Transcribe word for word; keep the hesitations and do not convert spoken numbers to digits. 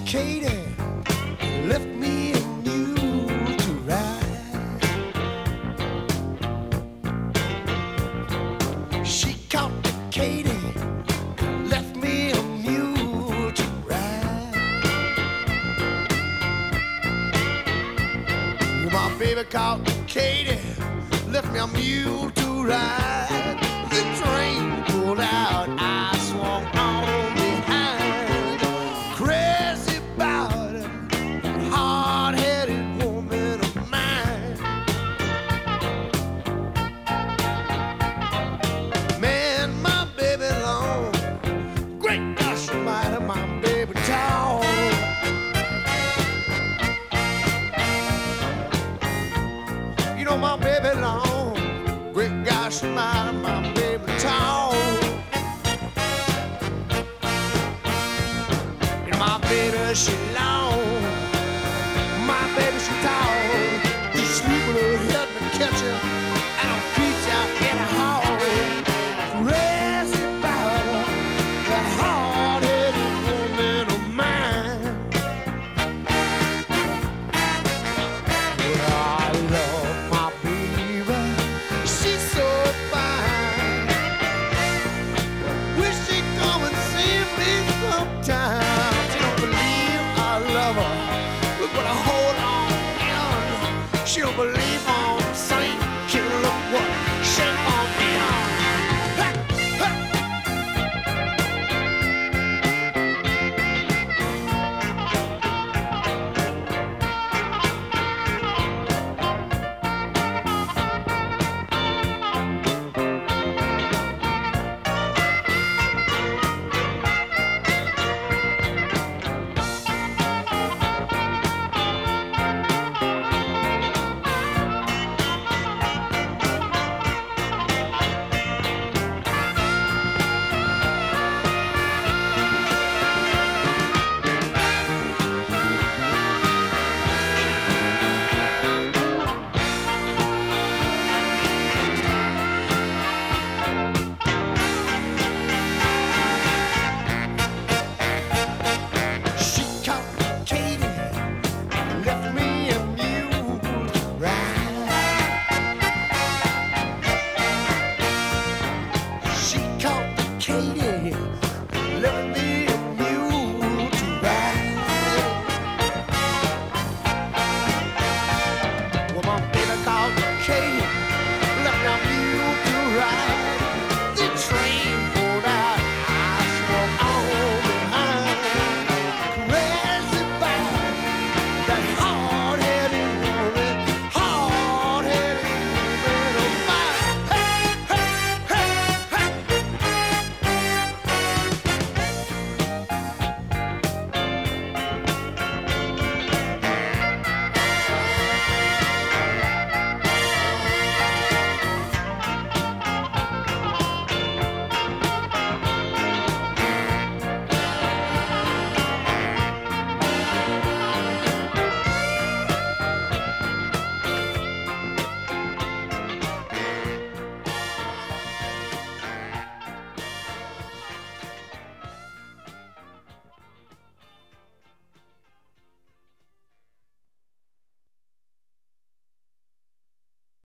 Katie left me a mule to ride. She caught the Katie, left me a mule to ride. My baby caught the Katie, left me a mule to ride. The train pulled out, I swung on behind. Crazy about it, hard-headed woman of mine. Man, my baby long, great gosh almighty, my baby tall. You know my baby long, great gosh almighty, my baby tall. And my baby she long, my baby she tall. You sleep with her head and catch her, and I'll beat you in the hall. Crazy about her, that hard-headed woman of mine. Well, I love my baby, she's so fine. Wish she'd come and see me sometime. She don't believe I love her. Look what I hold on. She don't believe on